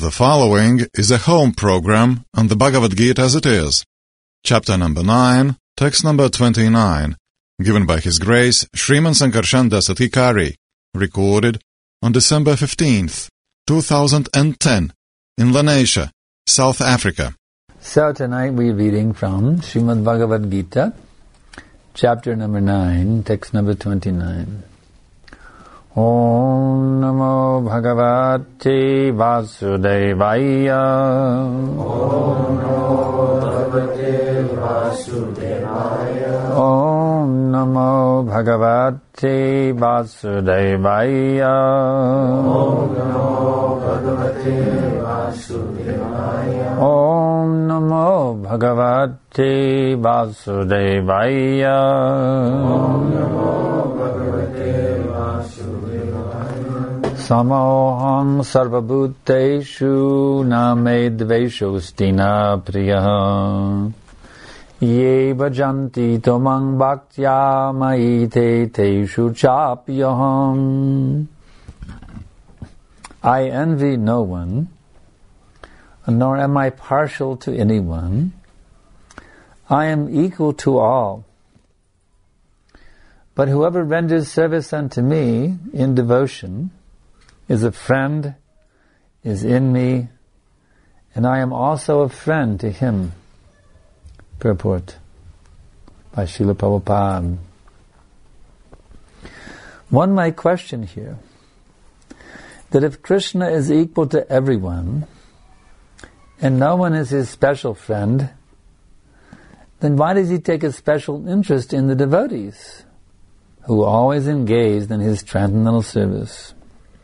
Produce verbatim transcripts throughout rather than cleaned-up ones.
The following is a home program on the Bhagavad Gita as it is. Chapter number nine, text number twenty-nine, given by His Grace Sriman Sankarshan Das Adhikari, recorded on December fifteenth, two thousand ten, in Lenasia, South Africa. So tonight we're reading from Srimad Bhagavad Gita, chapter number nine, text number twenty-nine. Om Namo Bhagavate Vasudevaya. Om Namo Bhagavate Vasudevaya. Om Namo Bhagavate Vasudevaya. Om Namo Bhagavate Vasudevaya. Om Namo Bhagavate Vasudevaya. Om Namo Bhagavate Vasudevaya. Samoham sarvabhuteshu name dveshostina priyaha. Ye bhajanti tomang bhaktya maite teshu chapyaham. I envy no one, nor am I partial to anyone. I am equal to all. But whoever renders service unto me in devotion is a friend, is in me, and I am also a friend to him. Purport by Srila Prabhupada. One might question here that if Krishna is equal to everyone and no one is his special friend, then why does he take a special interest in the devotees who are always engaged in his transcendental service?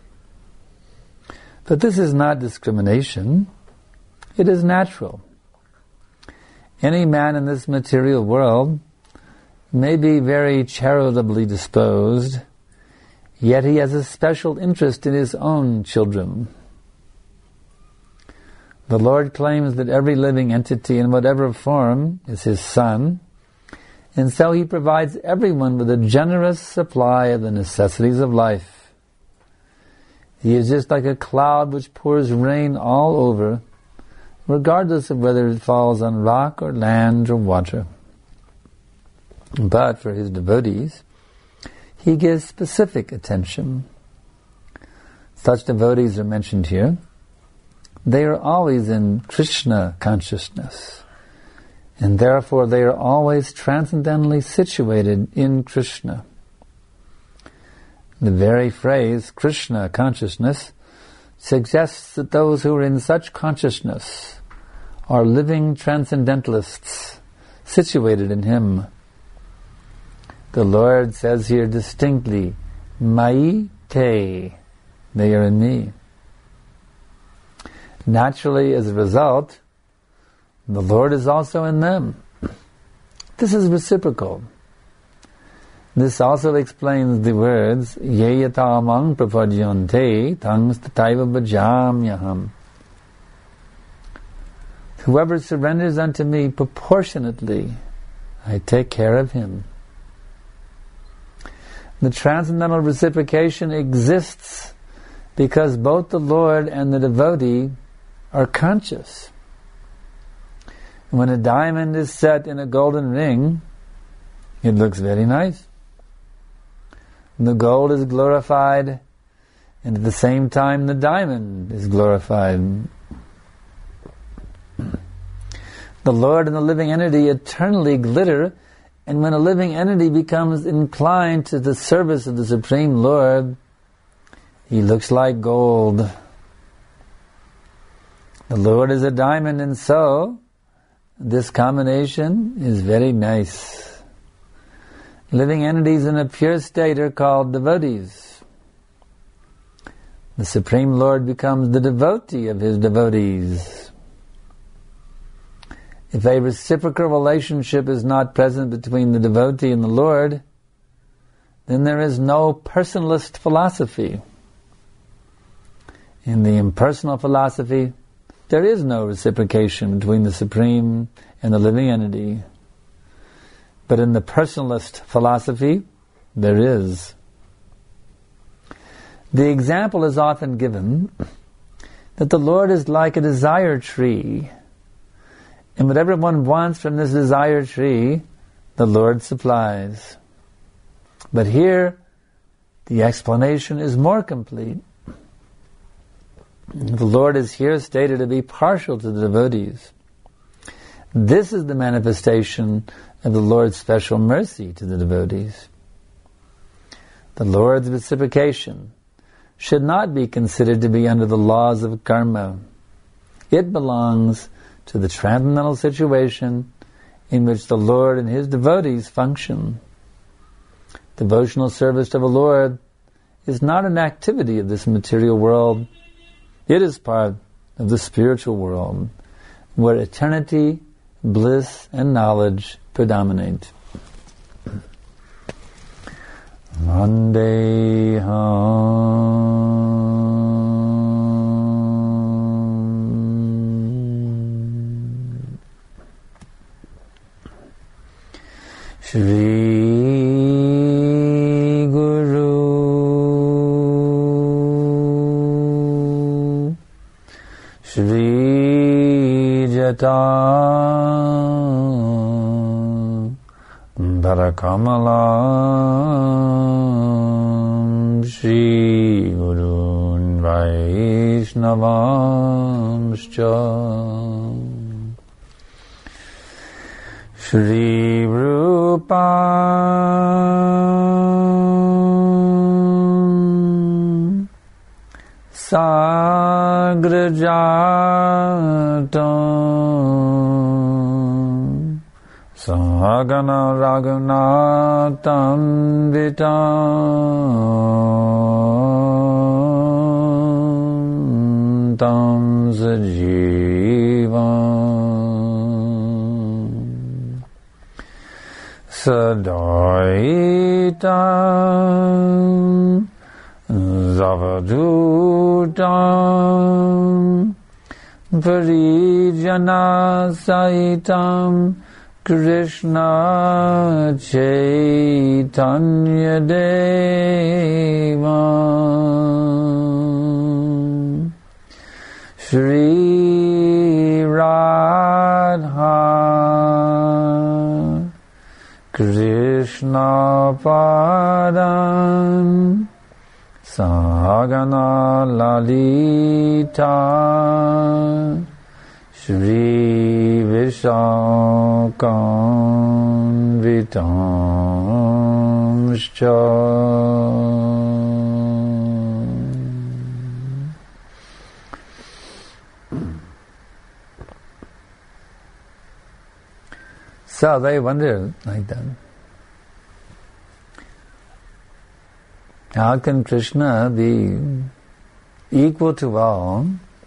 But this is not discrimination. It is natural. Any man in this material world may be very charitably disposed, yet he has a special interest in his own children. The Lord claims that every living entity in whatever form is his son, and so he provides everyone with a generous supply of the necessities of life. He is just like a cloud which pours rain all over, regardless of whether it falls on rock or land or water. But for his devotees, he gives specific attention. Such devotees are mentioned here. They are always in Krishna consciousness, and therefore they are always transcendentally situated in Krishna. The very phrase, Krishna consciousness, suggests that those who are in such consciousness are living transcendentalists, situated in Him. The Lord says here distinctly, Mai te, they are in me. Naturally, as a result, the Lord is also in them. This is reciprocal. This also explains the words, Ye yatamang prapadyante tang stataiva bhajamyaham. Whoever surrenders unto me proportionately, I take care of him. The transcendental reciprocation exists because both the Lord and the devotee are conscious. When a diamond is set in a golden ring, it looks very nice. The gold is glorified, and at the same time the diamond is glorified. The Lord and the living entity eternally glitter, and when a living entity becomes inclined to the service of the Supreme Lord, he looks like gold. The Lord is a diamond, and so this combination is very nice. Living entities in a pure state are called devotees. The Supreme Lord becomes the devotee of His devotees. If a reciprocal relationship is not present between the devotee and the Lord, then there is no personalist philosophy. In the impersonal philosophy, there is no reciprocation between the Supreme and the living entity. But in the personalist philosophy, there is. The example is often given that the Lord is like a desire tree, and whatever one wants from this desire tree, the Lord supplies. But here, the explanation is more complete. The Lord is here stated to be partial to the devotees. This is the manifestation of the Lord's special mercy to the devotees. The Lord's reciprocation should not be considered to be under the laws of karma. It belongs to the transcendental situation in which the Lord and His devotees function. Devotional service to the Lord is not an activity of this material world. It is part of the spiritual world, where eternity, bliss, and knowledge predominate. Vandeham Shri Guru Shri Jata Bharakamalam Shri Gurun Vaishnavamscha Shri Rupa Sagrajatam Sahagana Raghunatam Vitam Tam Sajivam Sadaitam Zavadutam Parijana Saitam Krishna Chaitanya Devam Shri Radha Krishna Padam Sahagana Lalita Shri Vishakam Vitamscha So they wonder like that. How can Krishna be equal to all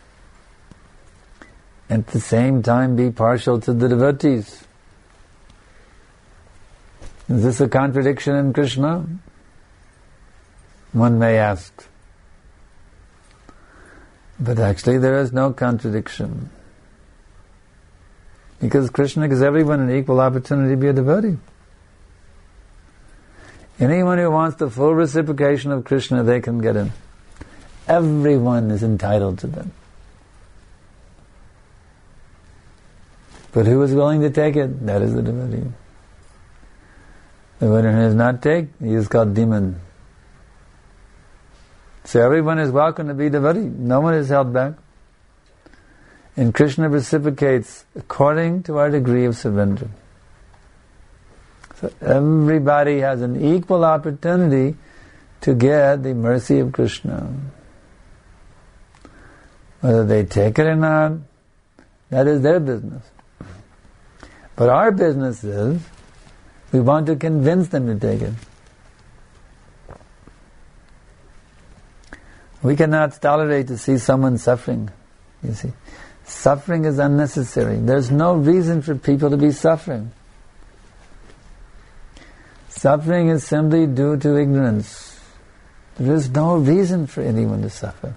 and at the same time be partial to the devotees? Is this a contradiction in Krishna? One may ask. But actually there is no contradiction. Because Krishna gives everyone an equal opportunity to be a devotee. Anyone who wants the full reciprocation of Krishna, they can get in. Everyone is entitled to them. But who is willing to take it? That is the devotee. The one who does not take, he is called demon. So everyone is welcome to be devotee. No one is held back. And Krishna reciprocates according to our degree of surrender. So everybody has an equal opportunity to get the mercy of Krishna. Whether they take it or not, that is their business. But our business is, we want to convince them to take it. We cannot tolerate to see someone suffering, you see. Suffering is unnecessary. There's no reason for people to be suffering. Suffering is simply due to ignorance. There is no reason for anyone to suffer.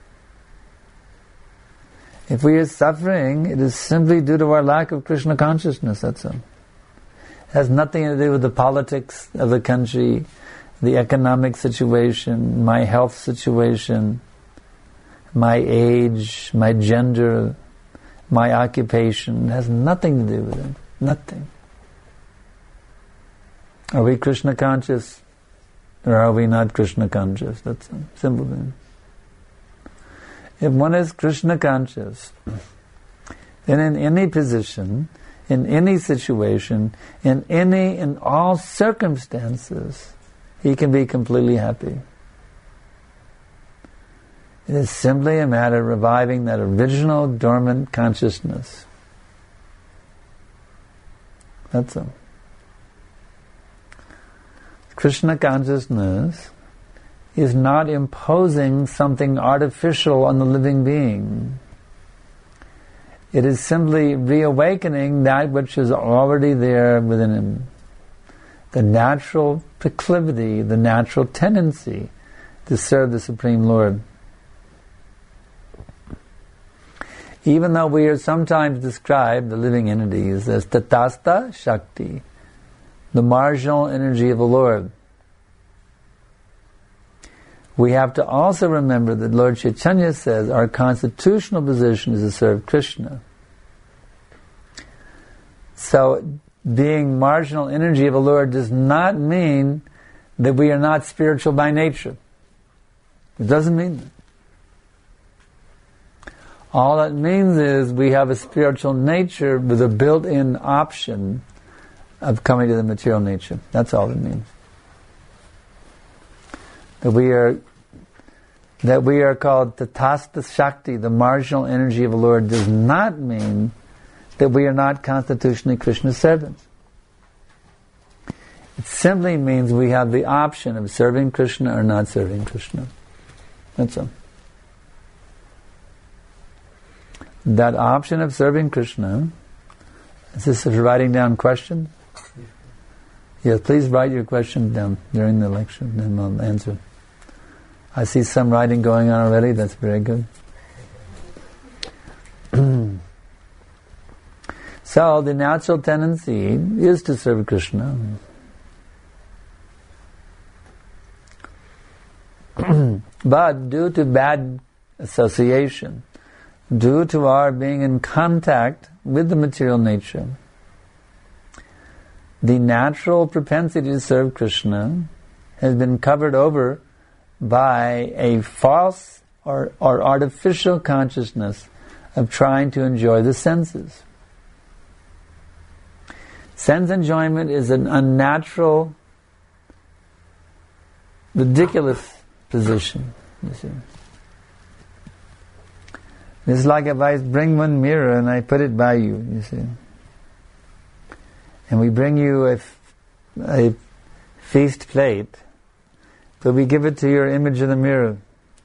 If we are suffering, it is simply due to our lack of Krishna consciousness, that's all. It has nothing to do with the politics of the country, the economic situation, my health situation, my age, my gender, my occupation. It has nothing to do with it. Nothing. Are we Krishna conscious or are we not Krishna conscious? That's a simple thing. If one is Krishna conscious, then in any position, in any situation, in any, in all circumstances, he can be completely happy. It is simply a matter of reviving that original dormant consciousness. That's all. Krishna consciousness is not imposing something artificial on the living being. It is simply reawakening that which is already there within him. The natural proclivity, the natural tendency to serve the Supreme Lord. Even though we are sometimes described, the living entities, as Tatastha Shakti, the marginal energy of the Lord, we have to also remember that Lord Chaitanya says our constitutional position is to serve Krishna. So, being marginal energy of the Lord does not mean that we are not spiritual by nature. It doesn't mean that. All it means is we have a spiritual nature with a built-in option of coming to the material nature. That's all it means. That we are that we are called Tatastha Shakti, the marginal energy of the Lord, does not mean that we are not constitutionally Krishna's servants. It simply means we have the option of serving Krishna or not serving Krishna. That's all. That option of serving Krishna, is this for writing down questions? Yes, please write your question down during the lecture, then we'll answer. I see some writing going on already, that's very good. So, the natural tendency is to serve Krishna. But due to bad association, due to our being in contact with the material nature, the natural propensity to serve Krishna has been covered over by a false or, or artificial consciousness of trying to enjoy the senses. Sense enjoyment is an unnatural, ridiculous position, you see. It's like if I bring one mirror and I put it by you, you see. And we bring you a, a feast plate, but we give it to your image in the mirror.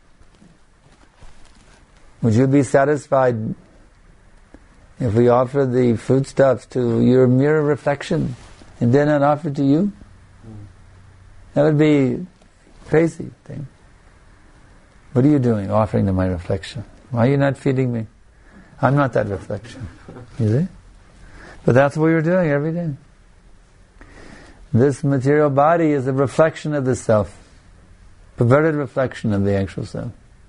Would you be satisfied if we offer the foodstuffs to your mirror reflection and then not offer to you? That would be crazy thing. What are you doing offering to my reflection? Why are you not feeding me? I'm not that reflection. You see? But that's what you're doing every day. This material body is a reflection of the self. Perverted reflection of the actual self.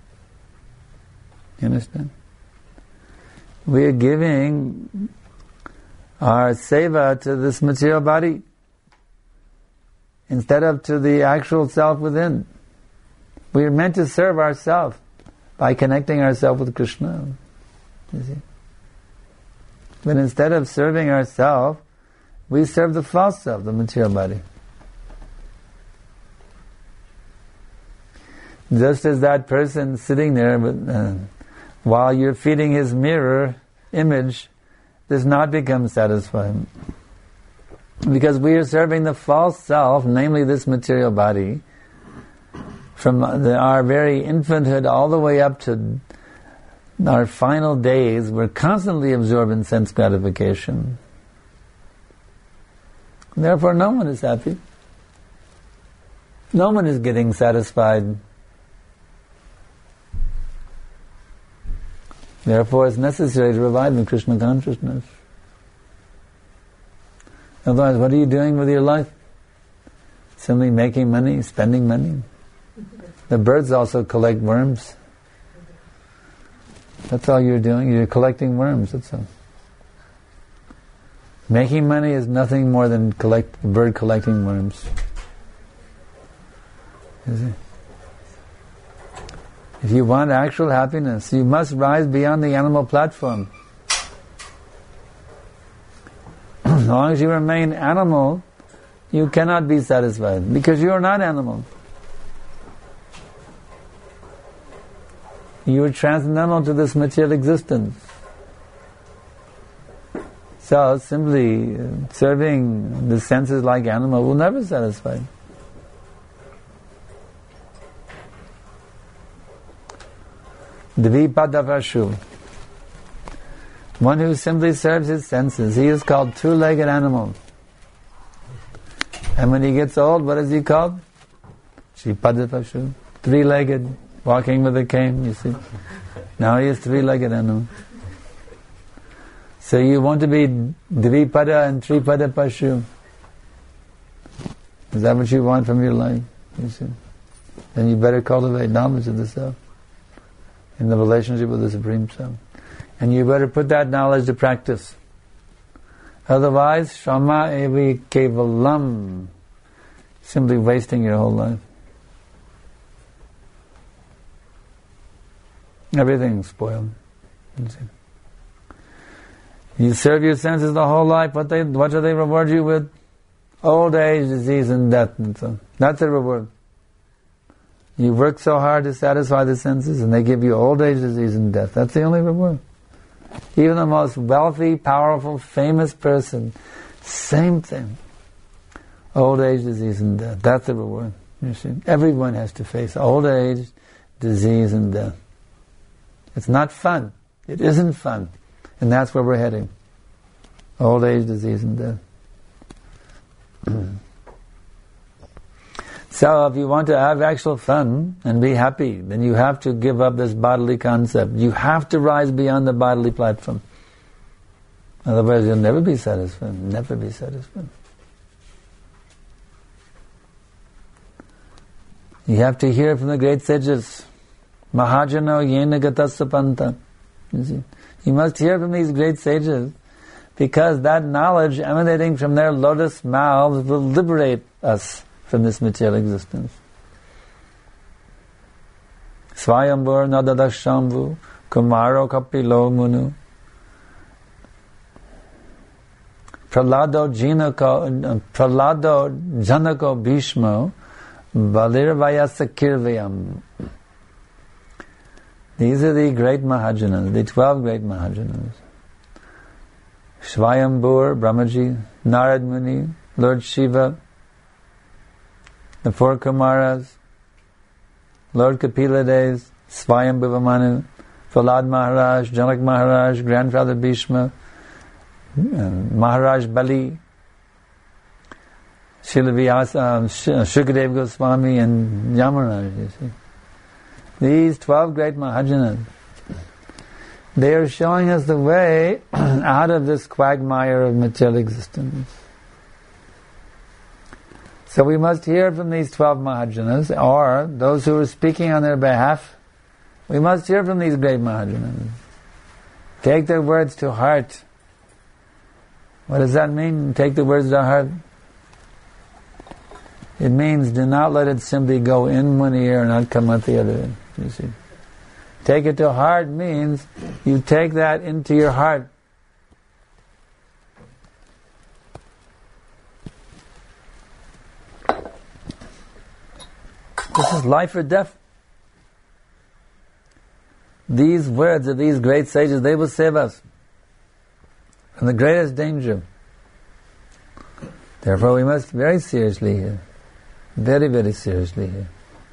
You understand? We are giving our seva to this material body instead of to the actual self within. We are meant to serve ourselves by connecting ourselves with Krishna. You see? But instead of serving ourselves, we serve the false self, the material body. Just as that person sitting there with, uh, while you're feeding his mirror image does not become satisfied. Because we are serving the false self, namely this material body, from the, our very infanthood all the way up to our final days, we're constantly absorbed in sense gratification. Therefore, no one is happy. No one is getting satisfied. Therefore, it's necessary to revive the Krishna consciousness. Otherwise, what are you doing with your life? Simply making money, spending money. The birds also collect worms. That's all you're doing. You're collecting worms, that's all. Making money is nothing more than collect, bird collecting worms. Is it? If you want actual happiness, you must rise beyond the animal platform. As long as you remain animal, you cannot be satisfied, because you are not animal. You are transcendental to this material existence. So simply serving the senses like animal will never satisfy. Dvipadavashu. One who simply serves his senses, he is called two-legged animal. And when he gets old, what is he called? Shripadavashu. Three-legged, walking with a cane, you see. Now he is three-legged animal. So you want to be Dvipada and Tripada Pashu. Is that what you want from your life? You see? Then you better cultivate knowledge of the Self in the relationship with the Supreme Self. And you better put that knowledge to practice. Otherwise, Shama evi kevalam, simply wasting your whole life. Everything's spoiled. You see? You serve your senses the whole life, what they what do they reward you with? Old age, disease, and death, and so on. That's the reward. You work so hard to satisfy the senses, and they give you old age, disease, and death. That's the only reward. Even the most wealthy, powerful, famous person, same thing. Old age, disease, and death. That's the reward. You see, everyone has to face old age, disease, and death. It's not fun. It isn't fun. And that's where we're heading. Old age, disease, and death. So if you want to have actual fun and be happy, then you have to give up this bodily concept. You have to rise beyond the bodily platform. Otherwise you'll never be satisfied. Never be satisfied. You have to hear from the great sages. Mahajano yena gatasapanta. You see? You must hear from these great sages, because that knowledge emanating from their lotus mouths will liberate us from this material existence. Swayambur nadadashambhu kumaro kapilo munu pralado jinako pralado janako bhishmo balirvayasa kirvayam. These are the great Mahajanas, the twelve great Mahajanas. Swayambur, Brahmaji, Narad Muni, Lord Shiva, the four Kumaras, Lord Kapilades, Swayambhuva Manu, Prahlad Maharaj, Janak Maharaj, Grandfather Bhishma, Maharaj Bali, Srila Vyasa, Shukadev Goswami, and Yamaraj, you see. These twelve great Mahajanas, they are showing us the way out of this quagmire of material existence. So we must hear from these twelve Mahajanas, or those who are speaking on their behalf. We must hear from these great Mahajanas. Take their words to heart. What does that mean, take the words to heart? It means do not let it simply go in one ear and not come out the other. You see, take it to heart means you take that into your heart. This is life or death. These words of these great sages, they will save us from the greatest danger. Therefore we must very seriously hear. Very, very seriously hear.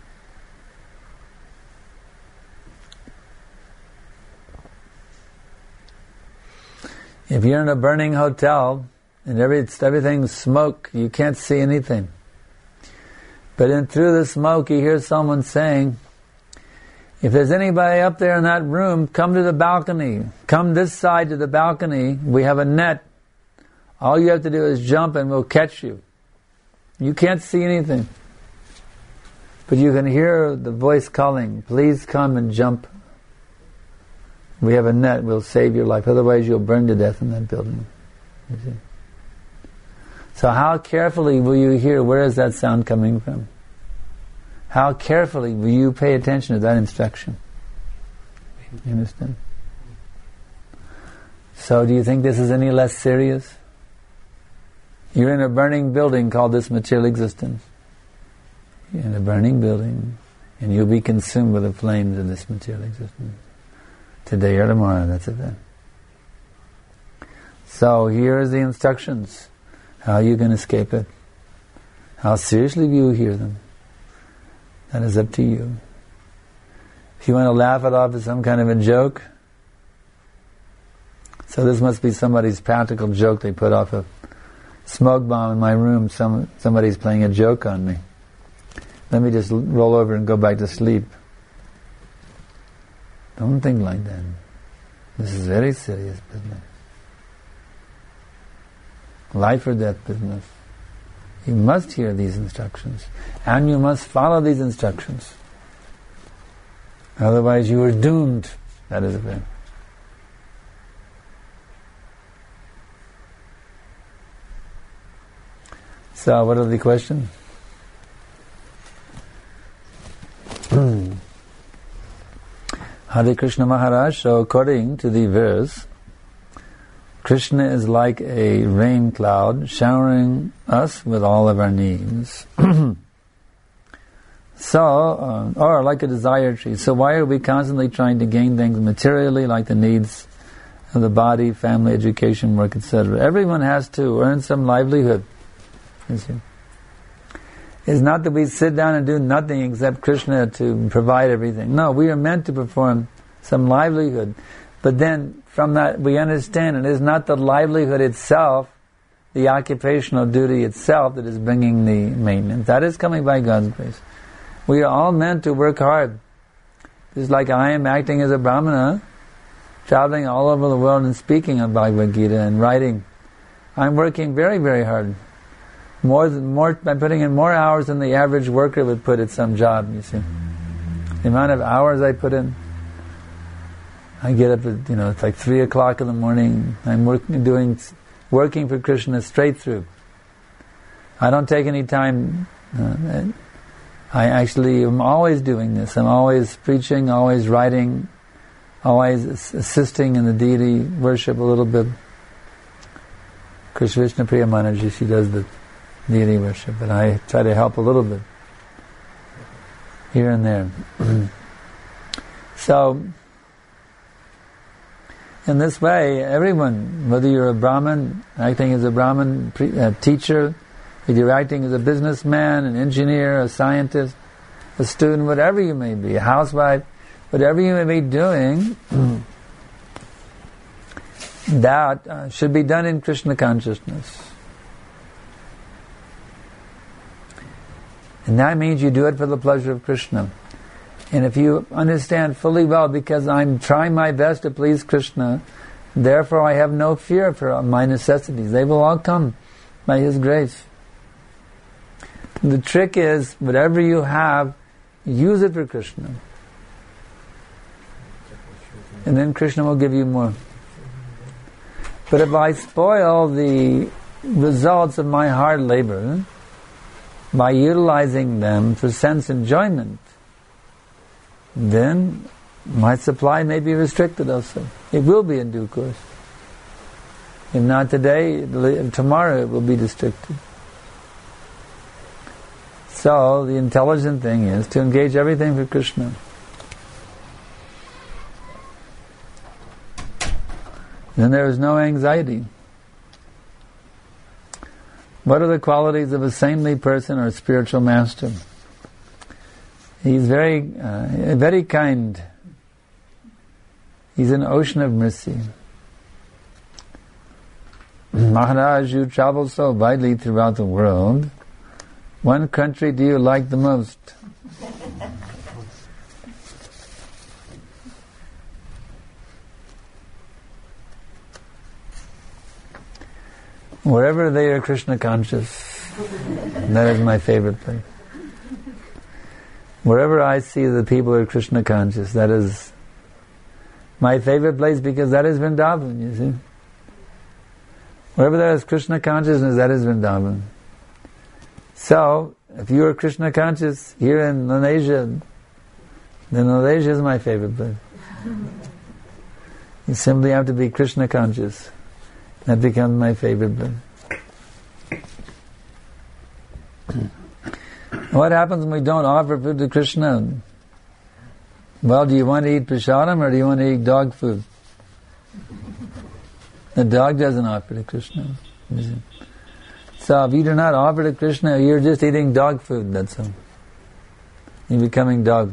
If you're in a burning hotel and every, everything's smoke, you can't see anything. But in through the smoke you hear someone saying, if there's anybody up there in that room, come to the balcony. Come this side to the balcony. We have a net. All you have to do is jump and we'll catch you. You can't see anything. But you can hear the voice calling, please come and jump. We have a net, we'll save your life, otherwise you'll burn to death in that building. You see? So how carefully will you hear, where is that sound coming from? How carefully will you pay attention to that instruction? You understand? So do you think this is any less serious? You're in a burning building called this material existence. You're in a burning building, and you'll be consumed with the flames of this material existence. Today or tomorrow, that's it then. So here's the instructions. How you can escape it. How seriously will you hear them? That is up to you. If you want to laugh it off as some kind of a joke, so this must be somebody's practical joke. They put off a smoke bomb in my room. Some somebody's playing a joke on me. Let me just roll over and go back to sleep. Don't think like that. This is very serious business. Life or death business. You must hear these instructions. And you must follow these instructions. Otherwise you are doomed. That is it. So, what are the questions? Hare Krishna Maharaj, so according to the verse, Krishna is like a rain cloud showering us with all of our needs. So, uh, or like a desire tree. So why are we constantly trying to gain things materially, like the needs of the body, family, education, work, et cetera? Everyone has to earn some livelihood. You see. It's not that we sit down and do nothing except Krishna to provide everything. No, we are meant to perform some livelihood. But then from that we understand it is not the livelihood itself, the occupational duty itself that is bringing the maintenance. That is coming by God's grace. We are all meant to work hard. Just like I am acting as a Brahmana, traveling all over the world and speaking on Bhagavad Gita and writing. I'm working very, very hard. More than more, I'm putting in more hours than the average worker would put at some job, you see. The amount of hours I put in. I get up at, you know, it's like three o'clock in the morning. I'm working, doing, working for Krishna straight through. I don't take any time. Uh, I actually am always doing this. I'm always preaching, always writing, always assisting in the deity worship a little bit. Krishna Vishnu Priya Manaji, she does the deity worship, but I try to help a little bit here and there. So, in this way, everyone, whether you're a Brahmin, acting as a Brahmin pre- uh, teacher, if you're acting as a businessman, an engineer, a scientist, a student, whatever you may be, a housewife, whatever you may be doing, that uh, should be done in Krishna consciousness. And that means you do it for the pleasure of Krishna. And if you understand fully well, because I'm trying my best to please Krishna, therefore I have no fear for my necessities. They will all come by His grace. The trick is, whatever you have, use it for Krishna. And then Krishna will give you more. But if I spoil the results of my hard labor by utilizing them for sense enjoyment, then my supply may be restricted also. It will be in due course. If not today, tomorrow it will be restricted. So, the intelligent thing is to engage everything for Krishna. Then there is no anxiety. What are the qualities of a saintly person or a spiritual master? He's very, uh, very kind. He's an ocean of mercy. Maharaj, you travel so widely throughout the world. One country do you like the most? Wherever they are Krishna conscious, that is my favorite place. Wherever I see the people are Krishna conscious, that is My favorite place because that is Vrindavan, you see. Wherever there is Krishna consciousness, that is Vrindavan. So, if you are Krishna conscious here in Malaysia, then Malaysia is my favorite place. You simply have to be Krishna conscious. That becomes my favorite place. What happens when we don't offer food to Krishna? Well, do you want to eat prasadam or do you want to eat dog food? The dog doesn't offer to Krishna. So if you do not offer to Krishna, you're just eating dog food, that's all. You're becoming dog.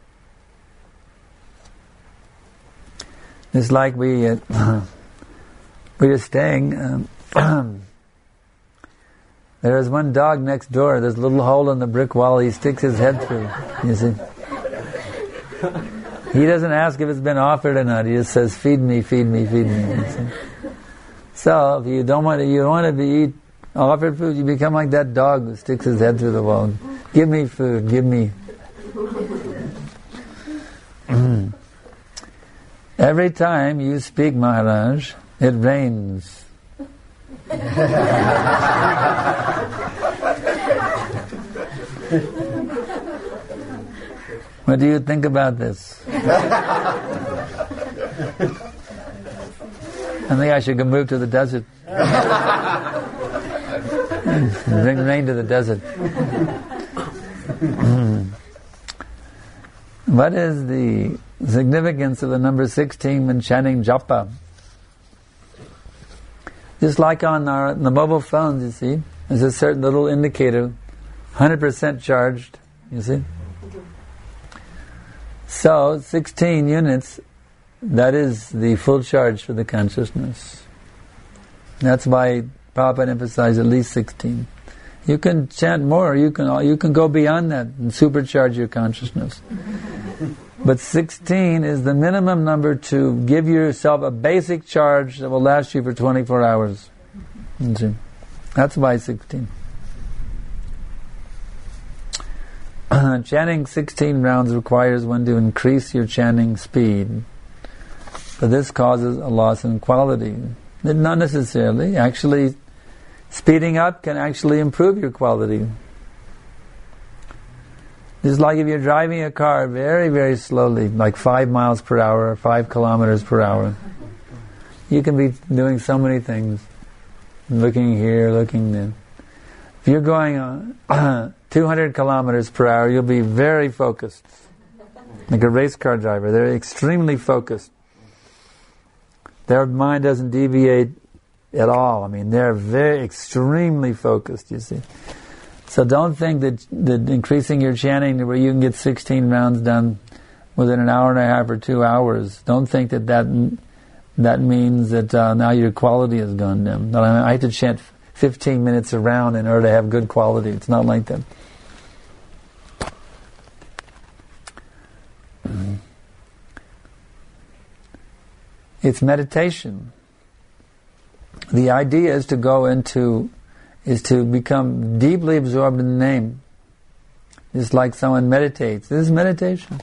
It's like we, uh, we were staying, um, there is one dog next door, there's a little hole in the brick wall, he sticks his head through, you see. He doesn't ask if it's been offered or not, he just says, feed me, feed me, feed me. You see. So, if you don't want to, you don't want to be eat offered food, you become like that dog who sticks his head through the wall. Give me food, give me. Every time you speak, Maharaj, it rains. What do you think about this? I think I should go move to the desert. Bring rain to the desert. What is the significance of the number sixteen when chanting japa? Just like on our the mobile phones, you see, there's a certain little indicator, one hundred percent charged, you see. So, sixteen units, that is the full charge for the consciousness. That's why Prabhupada emphasized at least sixteen. You can chant more, you can you can go beyond that and supercharge your consciousness. But sixteen is the minimum number to give yourself a basic charge that will last you for twenty-four hours. That's why sixteen. Chanting sixteen rounds requires one to increase your chanting speed. But this causes a loss in quality. Not necessarily. Actually, speeding up can actually improve your quality. It's like if you're driving a car very, very slowly, like five miles per hour, or five kilometers per hour. You can be doing so many things. Looking here, looking there. If you're going uh, two hundred kilometers per hour, you'll be very focused. Like a race car driver, they're extremely focused. Their mind doesn't deviate at all. I mean, they're very extremely focused, you see. So don't think that, that increasing your chanting to where you can get sixteen rounds done within an hour and a half or two hours, don't think that that, that means that uh, now your quality has gone down. No, I have to chant fifteen minutes a round in order to have good quality. It's not like that. It's meditation. The idea is to go into, is to become deeply absorbed in the name. It's like someone meditates. This is meditation.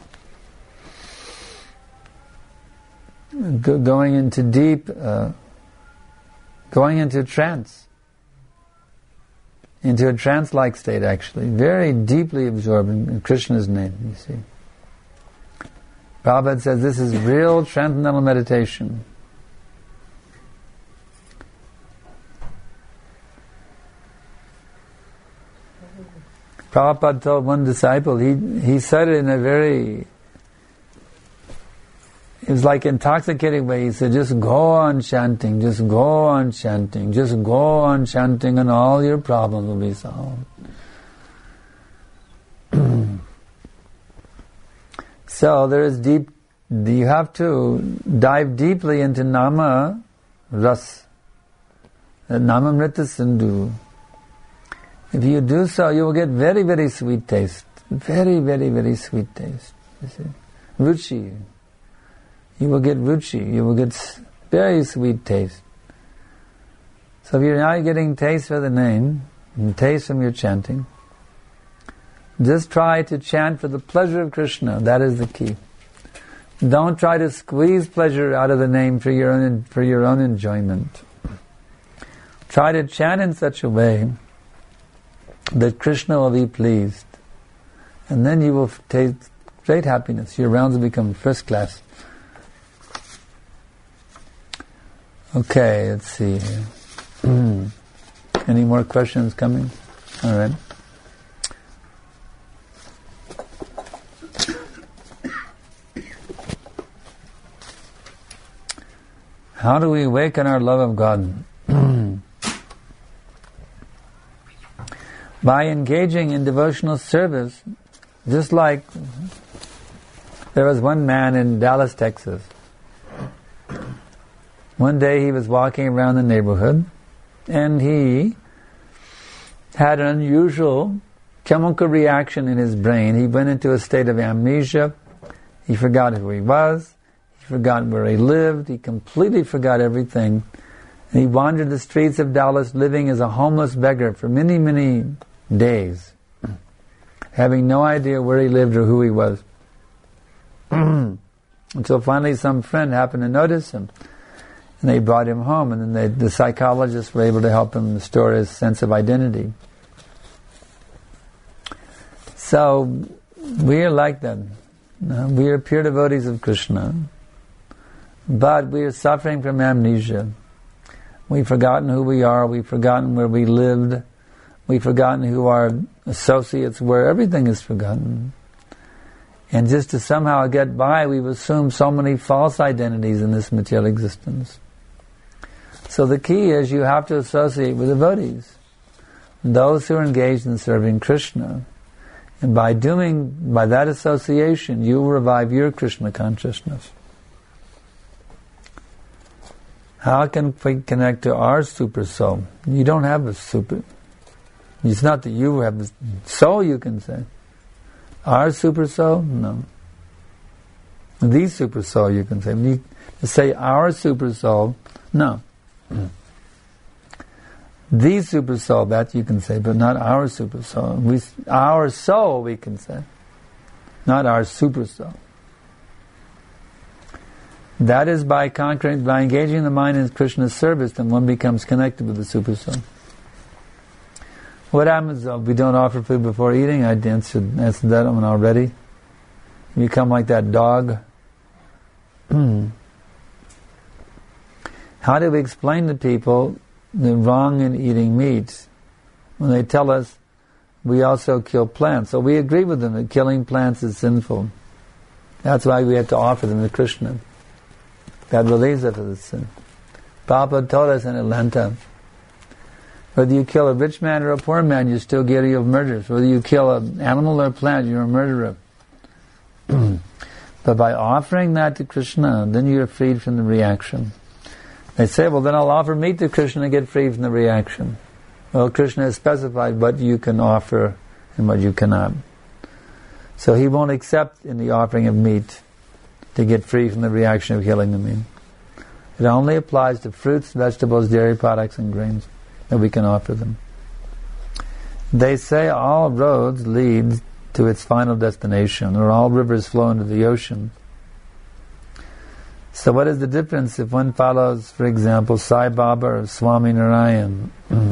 Go, going into deep, uh, going into trance. Into a trance-like state, actually. Very deeply absorbed in, in Krishna's name, you see. Prabhupada says this is real transcendental meditation. Prabhupada told one disciple, he, he said it in a very, it was like intoxicating way. He said, just go on chanting, just go on chanting, just go on chanting and all your problems will be solved. So there is deep, you have to dive deeply into Nama Ras, Nama Mrita Sindhu. If you do so, you will get very, very sweet taste. Very, very, very sweet taste. You see? Ruchi. You will get ruchi. You will get very sweet taste. So if you're now getting taste for the name, and taste from your chanting, just try to chant for the pleasure of Krishna. That is the key. Don't try to squeeze pleasure out of the name for your own, for your own enjoyment. Try to chant in such a way that Krishna will be pleased. And then you will taste great happiness. Your rounds will become first class. Okay, let's see here. Any more questions coming? All right. How do we awaken our love of God? By engaging in devotional service, just like there was one man in Dallas, Texas. One day he was walking around the neighborhood and he had an unusual chemical reaction in his brain. He went into a state of amnesia. He forgot who he was. He forgot where he lived. He completely forgot everything. And he wandered the streets of Dallas living as a homeless beggar for many, many days, having no idea where he lived or who he was. Until finally some friend happened to notice him. And they brought him home, and then they, the psychologists were able to help him restore his sense of identity. So, we are like that. Uh, we are pure devotees of Krishna. But we are suffering from amnesia. We've forgotten who we are, we've forgotten where we lived, we've forgotten who our associates were, everything is forgotten. And just to somehow get by, we've assumed so many false identities in this material existence. So the key is you have to associate with devotees, those who are engaged in serving Krishna. And by doing, by that association, you will revive your Krishna consciousness. How can we connect to our super soul? You don't have a super. It's not that you have a soul, you can say. Our super soul? No. The super soul, you can say. When you say our super soul, no. The super soul, that you can say, but not our super soul. We, our soul, we can say. Not our super soul. That is by conquering, by engaging the mind in Krishna's service, then one becomes connected with the super soul. What happens if we don't offer food before eating? I answered, answered that one already. You become like that dog. How do we explain to people the wrong in eating meat when they tell us we also kill plants? So we agree with them that killing plants is sinful. That's why we have to offer them to Krishna. That relieves us of the sin. Prabhupada told us in Atlanta, whether you kill a rich man or a poor man, you're still guilty of murder. Whether you kill an animal or a plant, you're a murderer. But by offering that to Krishna, then you're freed from the reaction. They say, well, then I'll offer meat to Krishna and get free from the reaction. Well, Krishna has specified what you can offer and what you cannot. So he won't accept in the offering of meat to get free from the reaction of killing the meat. It only applies to fruits, vegetables, dairy products, and grains that we can offer them. They say all roads lead to its final destination, or all rivers flow into the ocean. So what is the difference if one follows, for example, Sai Baba or Swami Narayan?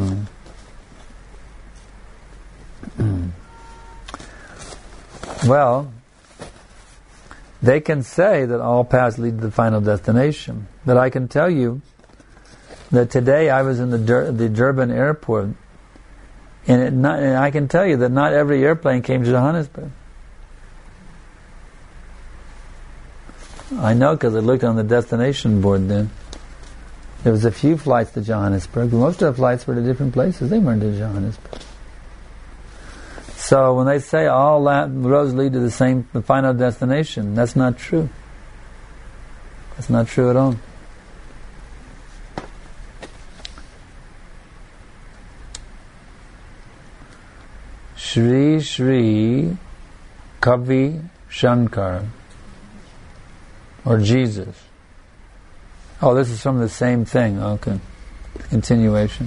Well, they can say that all paths lead to the final destination. But I can tell you that today I was in the, Dur- the Durban airport, and, it not, and I can tell you that not every airplane came to Johannesburg. I know because I looked on the destination board then. There was a few flights to Johannesburg, but most of the flights were to different places. They weren't to Johannesburg. So when they say all roads lead to the same, the final destination, that's not true. That's not true at all. Shri Shri Kavi Shankar, or Jesus. Oh, this is from the same thing. Okay. Continuation.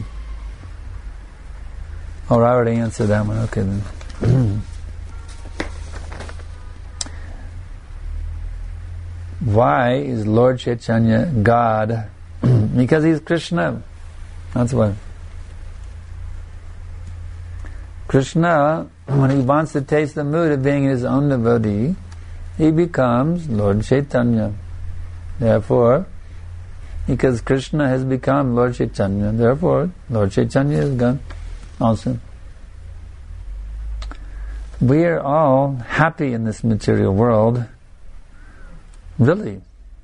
Oh, I already answered that one. Okay then. Why is Lord Chaitanya God? Because he's Krishna. That's why. Krishna, when he wants to taste the mood of being his own devotee, he becomes Lord Chaitanya. Therefore, because Krishna has become Lord Chaitanya, therefore Lord Chaitanya is God also. We are all happy in this material world. Really.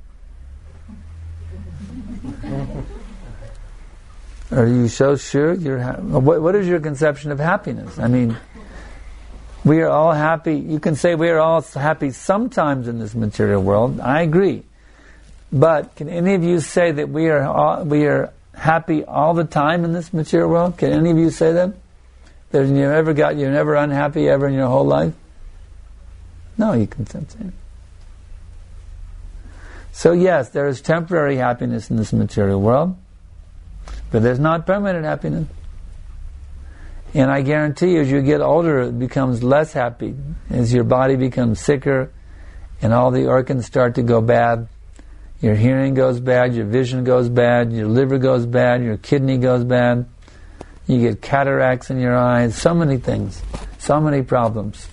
Are you so sure you're ha- what, what is your conception of happiness? I mean, we are all happy. You can say we are all happy sometimes in this material world. I agree. But can any of you say that we are all, we are happy all the time in this material world? Can any of you say that? That you ever got you're never unhappy ever in your whole life? No, you can say that. So yes, there is temporary happiness in this material world, but there's not permanent happiness. And I guarantee you, as you get older, it becomes less happy. As your body becomes sicker, and all the organs start to go bad, your hearing goes bad, your vision goes bad, your liver goes bad, your kidney goes bad, you get cataracts in your eyes, so many things, so many problems.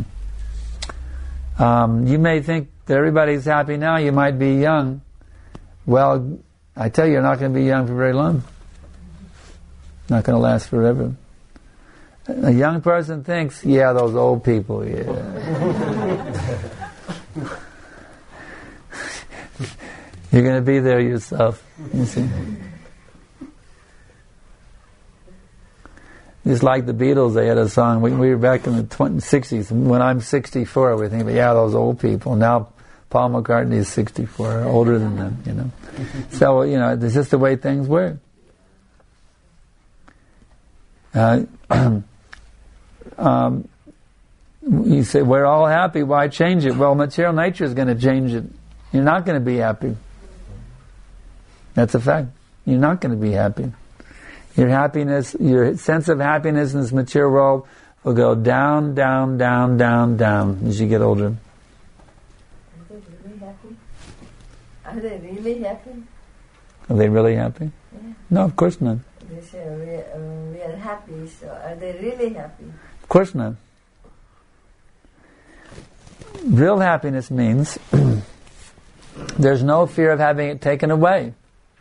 um, you may think that everybody's happy now, you might be young. Well, I tell you, you're not going to be young for very long. Not going to last forever. A young person thinks, yeah, those old people, yeah. You're going to be there yourself, you see. Just like the Beatles, they had a song, we, we were back in the twenty, sixties, when I'm sixty-four, we think, yeah, those old people. Now Paul McCartney is sixty-four, older than them, you know. So, you know, it's just the way things work. Uh, um, you say, we're all happy, why change it? Well, material nature is going to change it. You're not going to be happy. That's a fact. You're not going to be happy. Your happiness, your sense of happiness in this material world will go down, down, down, down, down as you get older. Are they really happy? Are they really happy? Are they really happy? Yeah. No, of course not. They say we are, uh, we are happy, so are they really happy? Of course not. Real happiness means there's no fear of having it taken away.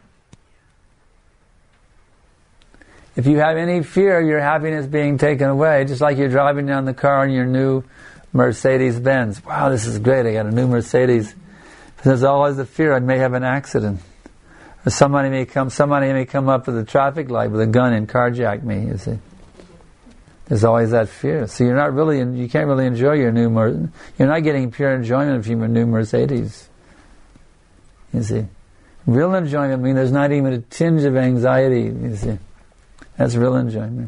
If you have any fear of your happiness being taken away, just like you're driving down the car in your new Mercedes-Benz. Wow, this is great, I got a new Mercedes. But there's always the fear I may have an accident. Or somebody may come somebody may come up with a traffic light with a gun and carjack me, you see. There's always that fear. So you're not really, you can't really enjoy your new, Mer- you're not getting pure enjoyment from your new Mercedes. You see. Real enjoyment means there's not even a tinge of anxiety, you see. That's real enjoyment.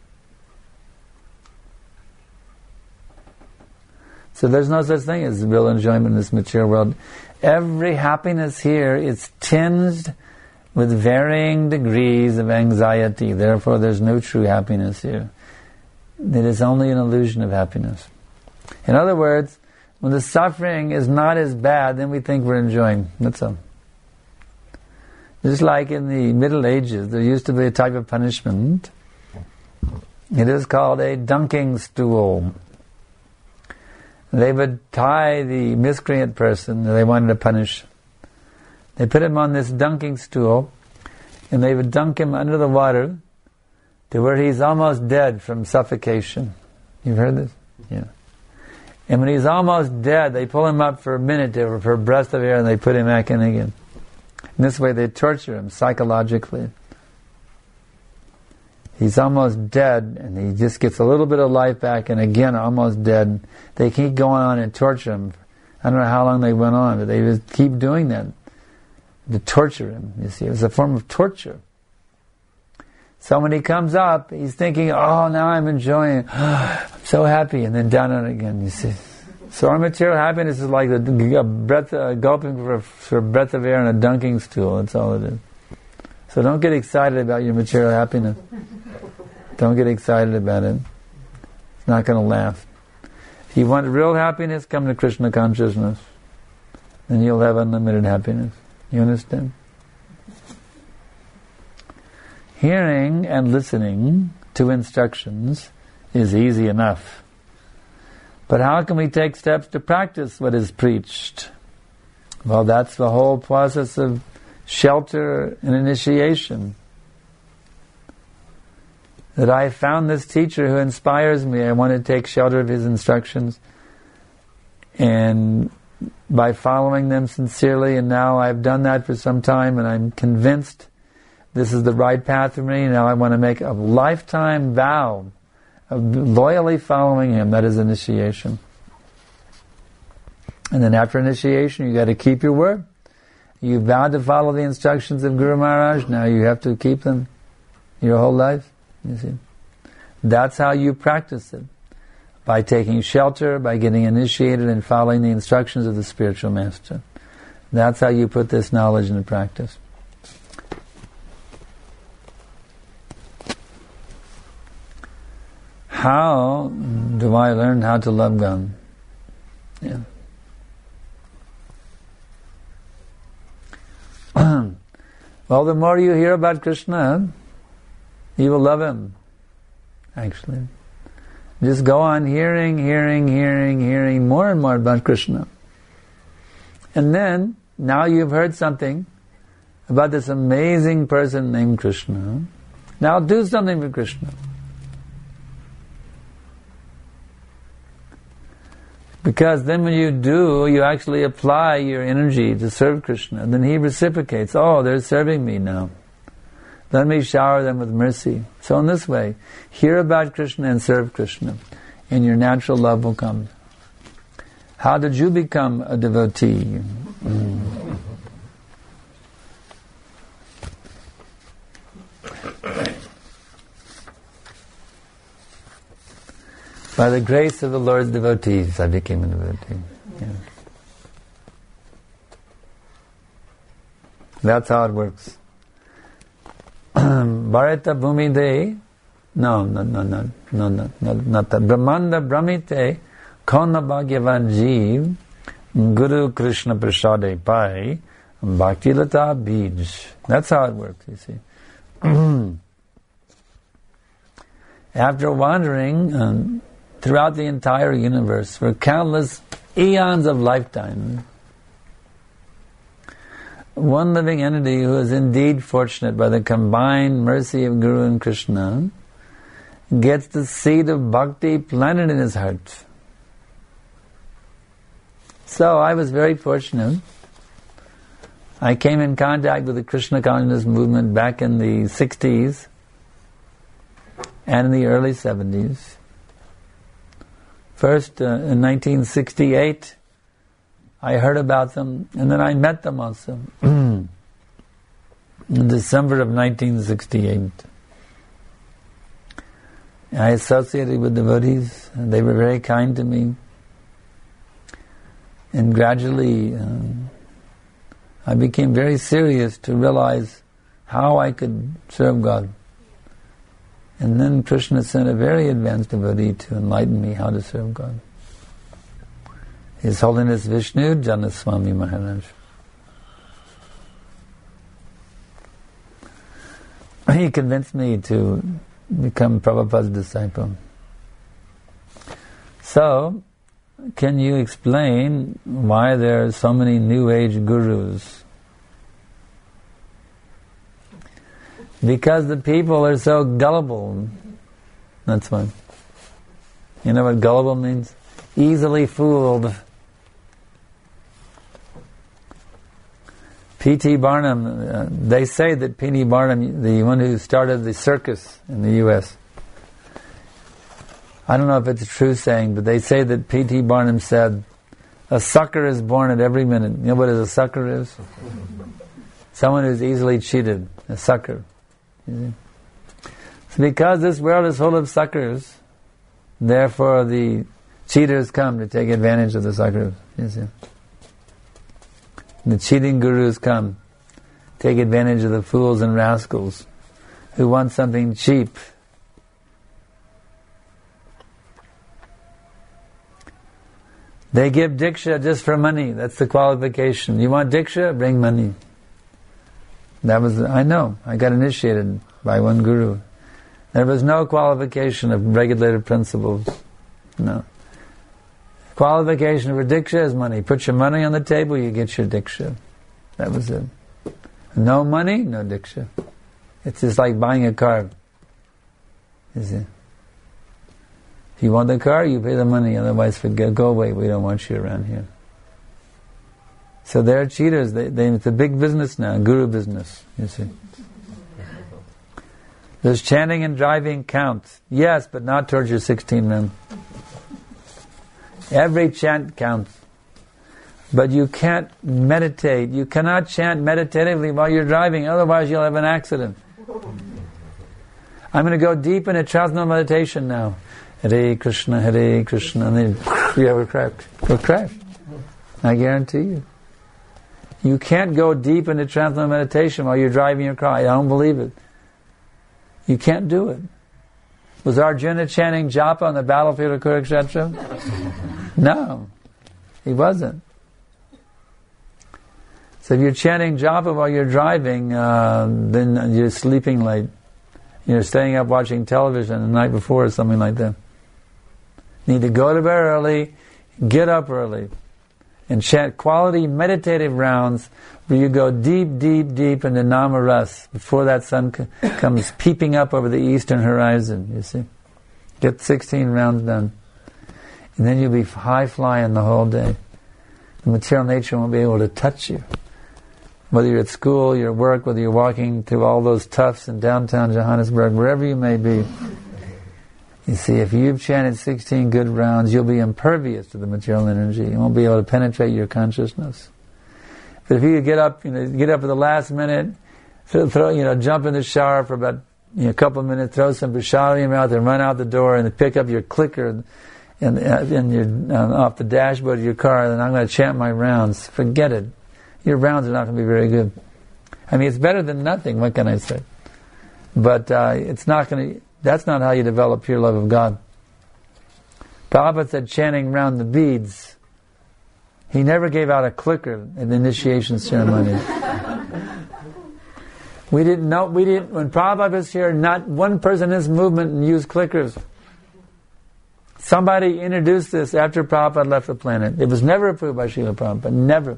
So there's no such thing as real enjoyment in this material world. Every happiness here is tinged with varying degrees of anxiety. Therefore, there's no true happiness here. It is only an illusion of happiness. In other words, when the suffering is not as bad, then we think we're enjoying. That's all. Just like in the Middle Ages, there used to be a type of punishment. It is called a dunking stool. They would tie the miscreant person that they wanted to punish. They put him on this dunking stool, and they would dunk him under the water to where he's almost dead from suffocation. You've heard this? Yeah. And when he's almost dead, they pull him up for a minute to, for a breath of air, and they put him back in again. In this way, they torture him psychologically. He's almost dead, and he just gets a little bit of life back, and again, almost dead. They keep going on and torture him. I don't know how long they went on, but they just keep doing that to torture him. You see, it was a form of torture. So when he comes up, he's thinking, "Oh, now I'm enjoying it. I'm so happy," and then down on it again. You see. So our material happiness is like a breath, uh, gulping for, for a breath of air in a dunking stool. That's all it is. So don't get excited about your material happiness. Don't get excited about it. It's not going to last. If you want real happiness, come to Krishna consciousness. and you'll have unlimited happiness. You understand? Hearing and listening to instructions is easy enough. But how can we take steps to practice what is preached? Well, that's the whole process of shelter and initiation. That I found this teacher who inspires me. I want to take shelter of his instructions. And by following them sincerely, and now I've done that for some time, and I'm convinced this is the right path for me. Now I want to make a lifetime vow of loyally following him. That is initiation. And then after initiation, you got to keep your word. You vowed to follow the instructions of Guru Maharaj. Now you have to keep them your whole life. You see, that's how you practice it. By taking shelter, by getting initiated and following the instructions of the spiritual master. That's how you put this knowledge into practice. How do I learn how to love God? Yeah. Well, the more you hear about Krishna, you will love him, actually. Just go on hearing, hearing, hearing, hearing more and more about Krishna. And then, now you've heard something about this amazing person named Krishna. Now do something for Krishna. Because then when you do, you actually apply your energy to serve Krishna. And then he reciprocates. Oh, they're serving me now. Let me shower them with mercy. So in this way, hear about Krishna and serve Krishna, and your natural love will come. How did you become a devotee? Mm. By the grace of the Lord's devotees, I became a devotee. Yeah. That's how it works. Bharata Bhumide, no, no, no, no, no, no, no, not that. Brahmanda Brahmite, Kona Bhagyavan Jeev, Guru Krishna Prasade Pai, Bhakti Lata Bij. That's how it works, you see. After wandering um, throughout the entire universe for countless eons of lifetime, one living entity who is indeed fortunate by the combined mercy of Guru and Krishna gets the seed of bhakti planted in his heart. So I was very fortunate. I came in contact with the Krishna consciousness movement back in the sixties and in the early seventies. First, uh, in nineteen sixty-eight, I heard about them, and then I met them also in December of nineteen sixty-eight. I associated with devotees, and they were very kind to me. And gradually, um, I became very serious to realize how I could serve God. And then Krishna sent a very advanced devotee to enlighten me how to serve God. His Holiness Vishnu Janaswami Maharaj. He convinced me to become Prabhupada's disciple. So, can you explain why there are so many New Age gurus? Because the people are so gullible. That's why. You know what gullible means? Easily fooled. P T Barnum, uh, they say that P T Barnum, the one who started the circus in the U S, I don't know if it's a true saying, but they say that P T Barnum said, a sucker is born at every minute. You know what a sucker is? Someone who's easily cheated. A sucker. You see? So because this world is full of suckers, therefore the cheaters come to take advantage of the suckers. You see? The cheating gurus come, take advantage of the fools and rascals who want something cheap. They give diksha just for money. That's the qualification. You want diksha? Bring money. That was, I know, I got initiated by one guru. There was no qualification of regulated principles. No. Qualification for diksha is money. Put your money on the table, you get your diksha. That was it. No money, no diksha. It's just like buying a car. You see? If you want the car, you pay the money, otherwise forget, go away, we don't want you around here. So they're cheaters. They, they, it's a big business now, guru business, you see. Does chanting and driving count? Yes, but not towards your sixteen round. Every chant counts. But you can't meditate. You cannot chant meditatively while you're driving, otherwise you'll have an accident. I'm going to go deep into transcendental meditation now. Hare Krishna, Hare Krishna, and then you have a crash. You'll crash. I guarantee you. You can't go deep into transcendental meditation while you're driving your car. I don't believe it. You can't do it. Was Arjuna chanting japa on the battlefield of Kurukshetra? No, he wasn't. So if you're chanting japa while you're driving, uh, then you're sleeping late. You're staying up watching television the night before or something like that. You need to go to bed early, get up early, and chant quality meditative rounds where you go deep, deep, deep into Namaras before that sun c- comes peeping up over the eastern horizon, you see. Get sixteen rounds done. And then you'll be high flying the whole day. The material nature won't be able to touch you. Whether you're at school, you're at work, whether you're walking through all those toughs in downtown Johannesburg, wherever you may be. You see, if you've chanted sixteen good rounds, you'll be impervious to the material energy. You won't be able to penetrate your consciousness. But if you could get up, you know, get up at the last minute, throw, throw you know, jump in the shower for about you know, a couple of minutes, throw some prasad in your mouth, and run out the door, and pick up your clicker and and, and your uh, off the dashboard of your car, and I'm going to chant my rounds. Forget it. Your rounds are not going to be very good. I mean, it's better than nothing. What can I say? But uh, it's not going to. That's not how you develop pure love of God. Prabhupada said chanting round the beads. He never gave out a clicker at the initiation ceremony. We didn't know, we didn't, when Prabhupada was here, not one person in this movement used clickers. Somebody introduced this after Prabhupada left the planet. It was never approved by Srila Prabhupada, never.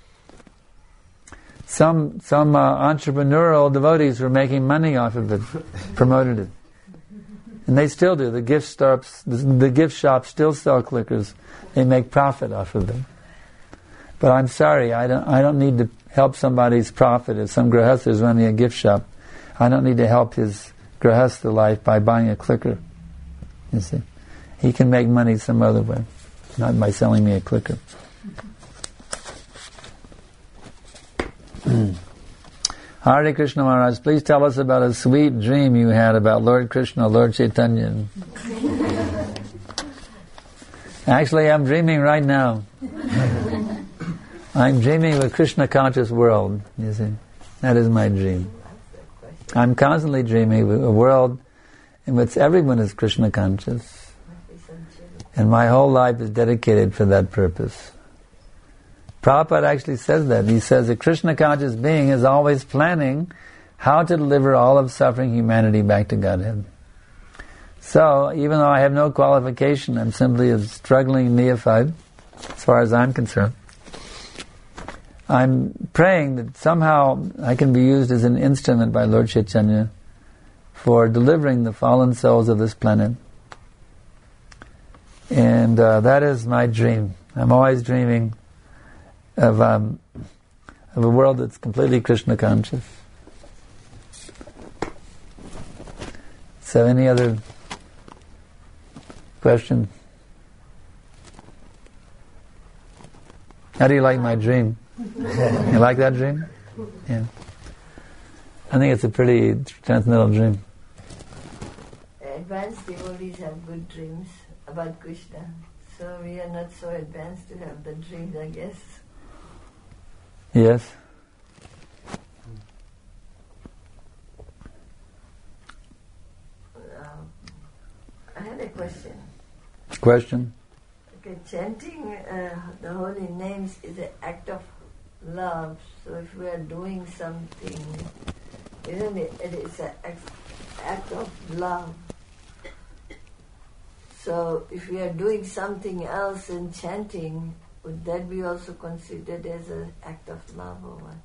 Some, some uh, entrepreneurial devotees were making money off of it, promoted it. And they still do. The gift shops, the, the gift shops still sell clickers. They make profit off of them. But I'm sorry, I don't. I don't need to help somebody's profit. If some grahastha is running a gift shop, I don't need to help his grahastha life by buying a clicker. You see, he can make money some other way, not by selling me a clicker. Hare Krishna Maharaj, please tell us about a sweet dream you had about Lord Krishna, Lord Chaitanya. Actually, I'm dreaming right now. I'm dreaming of a Krishna conscious world, you see. That is my dream. I'm constantly dreaming of a world in which everyone is Krishna conscious. And my whole life is dedicated for that purpose. Prabhupada actually says that. He says a Krishna conscious being is always planning how to deliver all of suffering humanity back to Godhead. So, even though I have no qualification, I'm simply a struggling neophyte, as far as I'm concerned. I'm praying that somehow I can be used as an instrument by Lord Chaitanya for delivering the fallen souls of this planet. And uh, that is my dream. I'm always dreaming of um, of a world that's completely Krishna conscious. So, any other question? How do you like my dream? You like that dream? Yeah. I think it's a pretty transcendental dream. Advanced devotees have good dreams about Krishna. So we are not so advanced to have the dreams, I guess. Yes. Uh, I had a question. Question? Okay, chanting uh, the holy names is an act of love. So if we are doing something, isn't it? It is an act, act of love. So if we are doing something else in chanting, would that be also considered as an act of love or what?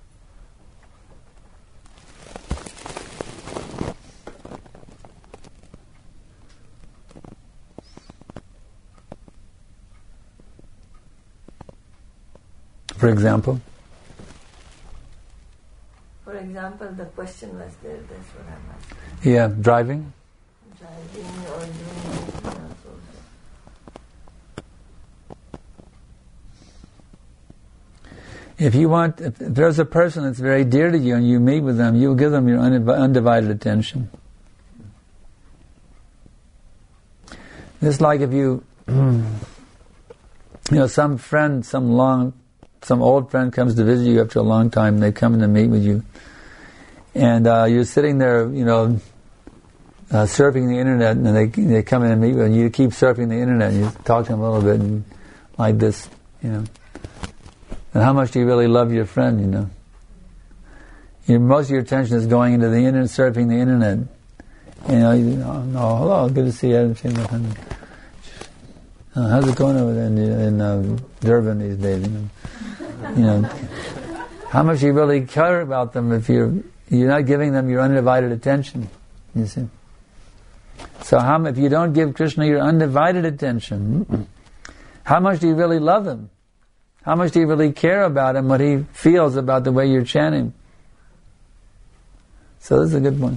For example? For example, the question was there, that's what I'm asking. Yeah, driving? Driving or doing anything else also. If you want, if there's a person that's very dear to you and you meet with them, you'll give them your undivided attention. It's like if you, you know, some friend, some long, some old friend comes to visit you after a long time, and they come in to meet with you. And uh, you're sitting there, you know, uh, surfing the internet, and they they come in and meet with you, and you keep surfing the internet, and you talk to them a little bit, and like this, you know. And how much do you really love your friend, you know? Your, most of your attention is going into the internet, surfing the internet. You know, you know, oh, hello, good to see you. I haven't seen my friend. Uh, how's it going over there in, in uh, Durban these days? You know, you know, how much do you really care about them if you're you're not giving them your undivided attention? You see. So, how if you don't give Krishna your undivided attention, how much do you really love him? How much do you really care about him? What he feels about the way you're chanting? So this is a good one.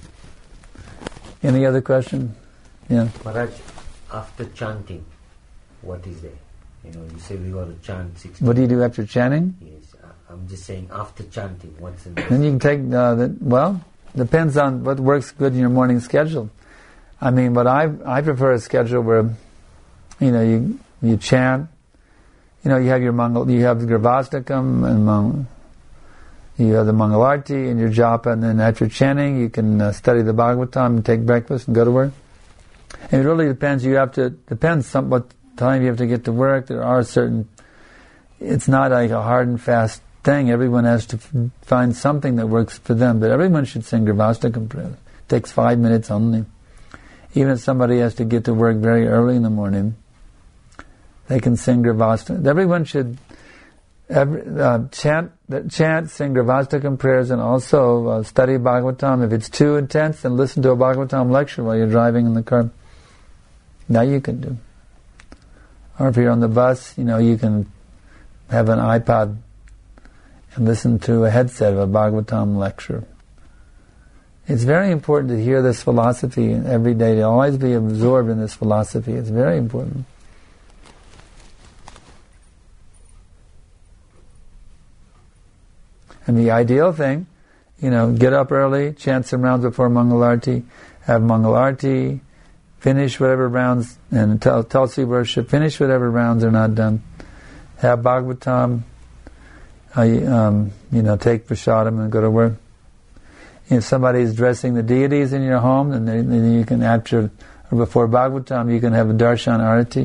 Any other question? Yeah. Maharaj, after chanting, what is there? You know, you say we got to chant sixty. What do you do after chanting? Yes, I'm just saying after chanting, what's in there? Then you can take, uh, the, well, depends on what works good in your morning schedule. I mean, but I I prefer a schedule where, you know, you you chant, you know, you have your Mangal, you have the Gravastakam and Mangal, you have the Mangalarti and your japa, and then after chanting you can uh, study the Bhagavatam and take breakfast and go to work. And it really depends. You have to depends some what time you have to get to work. There are certain. It's not like a hard and fast thing. Everyone has to f- find something that works for them. But everyone should sing Gravastakam prayer. It takes five minutes only. Even if somebody has to get to work very early in the morning, they can sing Gravastakam. Everyone should every, uh, chant, chant, sing Gravastakam prayers, and also uh, study Bhagavatam. If it's too intense, then listen to a Bhagavatam lecture while you're driving in the car. That you can do. Or if you're on the bus, you know, you can have an iPod and listen to a headset of a Bhagavatam lecture. It's very important to hear this philosophy every day, to always be absorbed in this philosophy. It's very important. And the ideal thing, you know, get up early, chant some rounds before Mangalarti, have Mangalarti, finish whatever rounds, and tell Tulsi worship, finish whatever rounds are not done. Have Bhagavatam, uh, um, you know, take prasadam and go to work. If somebody is dressing the deities in your home, then, they, then you can, after or before Bhagavatam, you can have a darshan arati.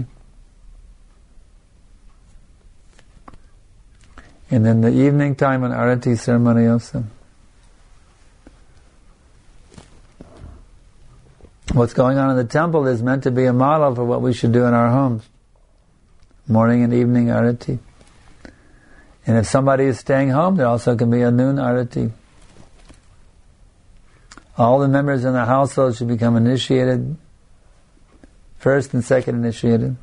And then the evening time, an arati ceremony also. What's going on in the temple is meant to be a model for what we should do in our homes. Morning and evening arati. And if somebody is staying home, there also can be a noon arati. All the members in the household should become initiated, first and second initiated.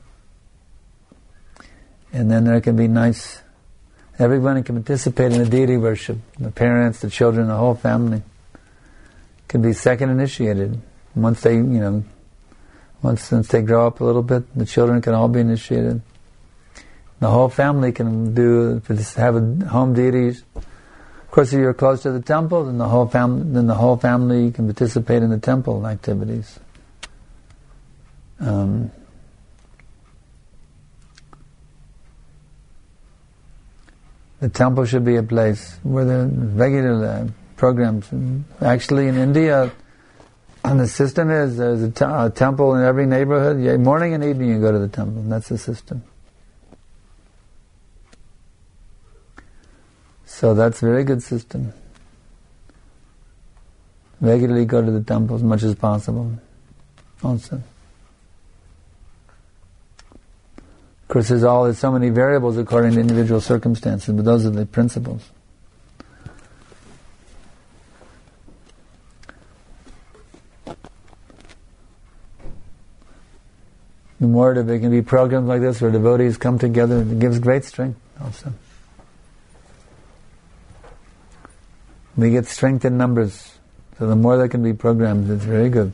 And then there can be nice, everyone can participate in the deity worship. The parents, the children, the whole family can be second initiated. Once they, you know, once since they grow up a little bit, the children can all be initiated. The whole family can do, have a home deities. Of course, if you're close to the temple, then the whole family, then the whole family can participate in the temple activities. Um, the temple should be a place where the regular programs. Actually, in India, And the system is, there's a, t- a temple in every neighborhood. Yeah, morning and evening you go to the temple. That's the system. So that's a very good system. Regularly go to the temple as much as possible. Also. Of course, there's all there's so many variables according to individual circumstances, but those are the principles. The more that there can be programs like this where devotees come together, it gives great strength also. We get strength in numbers, so the more there can be programs, it's very good.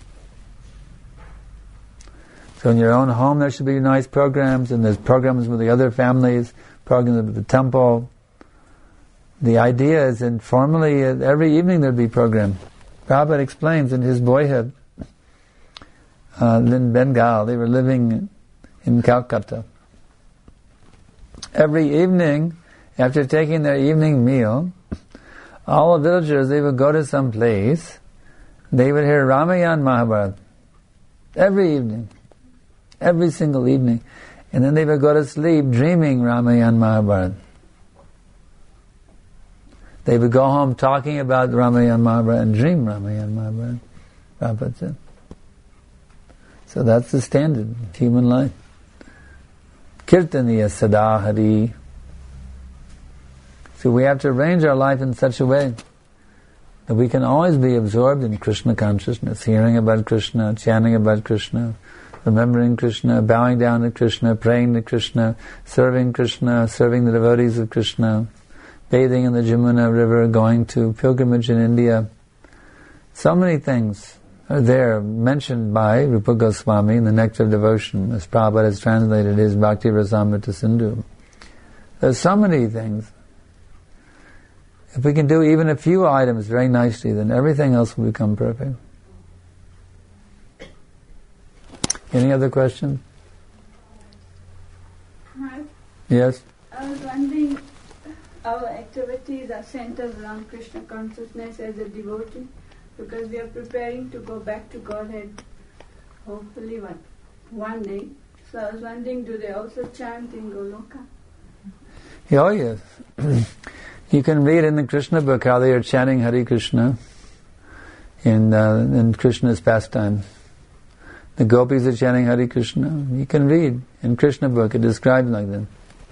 So in your own home there should be nice programs, and there's programs with the other families, programs with the temple. The idea is informally, every evening there'd be a program. Prabhupada explains in his boyhood, uh, in Bengal, they were living in Calcutta. Every evening, after taking their evening meal, all the villagers, they would go to some place, they would hear Ramayana Mahabharata. Every evening. Every single evening. And then they would go to sleep dreaming Ramayana Mahabharata. They would go home talking about Ramayana Mahabharata and dream Ramayana Mahabharata. Prabhupada said. So that's the standard of human life. Kirtaniya sada hari. So we have to arrange our life in such a way that we can always be absorbed in Krishna consciousness, hearing about Krishna, chanting about Krishna, remembering Krishna, bowing down to Krishna, praying to Krishna, serving Krishna, serving the devotees of Krishna, bathing in the Jamuna river, going to pilgrimage in India. So many things are there mentioned by Rupa Goswami in the Nectar of Devotion, as Prabhupada has translated his Bhakti Rasamrita Sindhu. There's so many things. If we can do even a few items very nicely, then everything else will become perfect. Any other questions? Hi. Yes? I was wondering, our activities are centered around Krishna consciousness as a devotee, because we are preparing to go back to Godhead, hopefully one, one day. So I was wondering, do they also chant in Goloka? Oh yes. You can read in the Krishna book how they are chanting Hare Krishna in, uh, in Krishna's pastimes. The gopis are chanting Hare Krishna. You can read in Krishna book, it describes like that.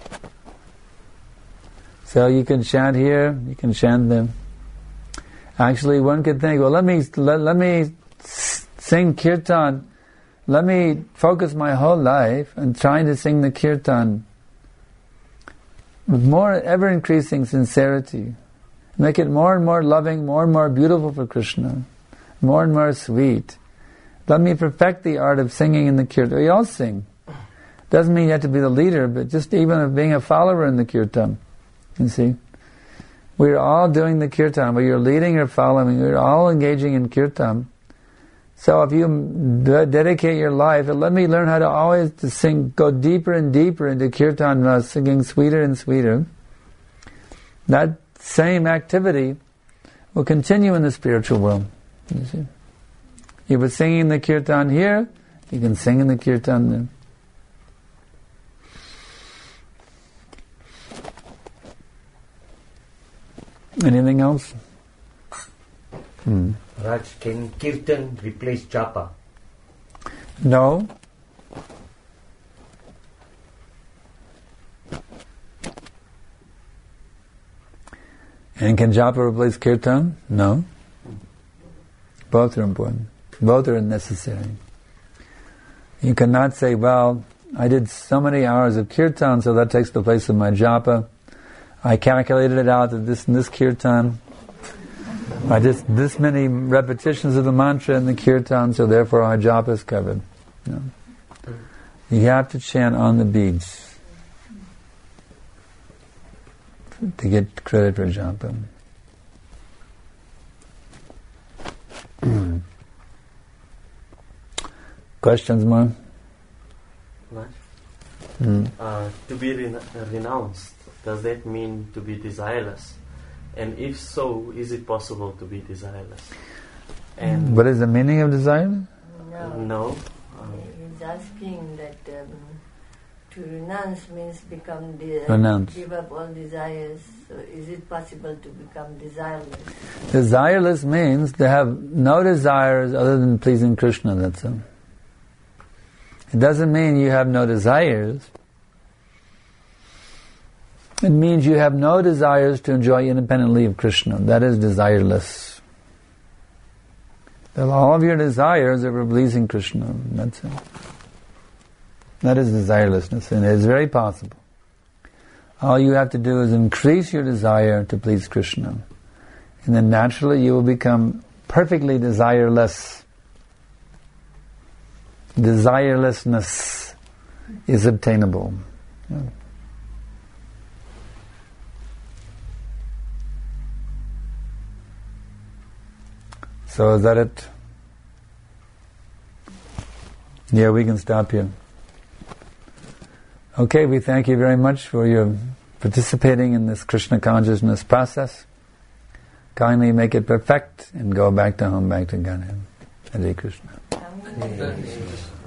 So you can chant here, you can chant them. Actually, one could think, well, let me let, let me sing kirtan. Let me focus my whole life on trying to sing the kirtan with more ever-increasing sincerity. Make it more and more loving, more and more beautiful for Krishna, more and more sweet. Let me perfect the art of singing in the kirtan. We all sing. Doesn't mean you have to be the leader, but just even of being a follower in the kirtan. You see? We're all doing the kirtan, whether you're leading or following, we're all engaging in kirtan. So if you d- dedicate your life, and let me learn how to always to sing, go deeper and deeper into kirtan, uh, singing sweeter and sweeter, that same activity will continue in the spiritual world. You see? You were singing the kirtan here, you can sing in the kirtan there. Anything else? Hmm. Raj, can kirtan replace japa? No. And can japa replace kirtan? No. Both are important. Both are necessary. You cannot say, well, I did so many hours of kirtan, so that takes the place of my japa. I calculated it out that this and this kirtan, I just this many repetitions of the mantra in the kirtan, so therefore our japa is covered. No. You have to chant on the beads to get credit for japa. Questions more? What? Mm. Uh, to be rena- renounced, does that mean to be desireless? And if so, is it possible to be desireless? And What is the meaning of desire? No. no, He's asking that um, to renounce means become de- Renounce. give up all desires. So is it possible to become desireless? Desireless means to have no desires other than pleasing Krishna, that's it. It doesn't mean you have no desires. It means you have no desires to enjoy independently of Krishna. That is desireless. That all of your desires are for pleasing Krishna. That's it. That is desirelessness, and it is very possible. All you have to do is increase your desire to please Krishna, and then naturally you will become perfectly desireless. Desirelessness is obtainable. Yeah. So is that it? Yeah, we can stop here. Okay, we thank you very much for your participating in this Krishna consciousness process. Kindly make it perfect and go back to home, back to Godhead. Hare Krishna. Hare Krishna.